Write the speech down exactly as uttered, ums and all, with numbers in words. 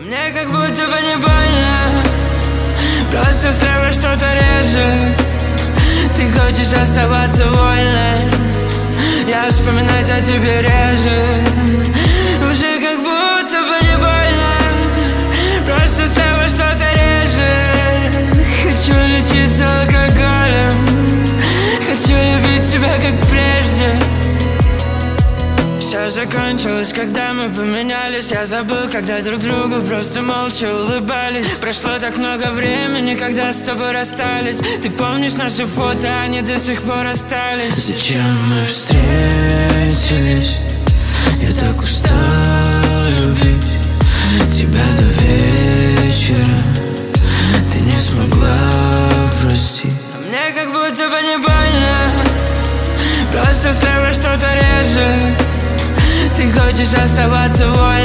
Мне как будто бы не больно, просто слева что-то режет. Ты хочешь оставаться вольной, я вспоминать о тебе реже. Уже как будто бы не больно, просто слева что-то режет. Хочу лечиться алкоголем, хочу любить тебя как прежде. Все закончилось, когда мы поменялись. Я забыл, когда друг другу просто молча улыбались. Прошло так много времени, когда с тобой расстались. Ты помнишь наши фото, они до сих пор остались. Зачем мы встретились? Я так устал любить тебя до вечера. Ты не смогла простить. Мне как будто бы не больно, просто слева что-то режет. Ты хочешь оставаться вольной.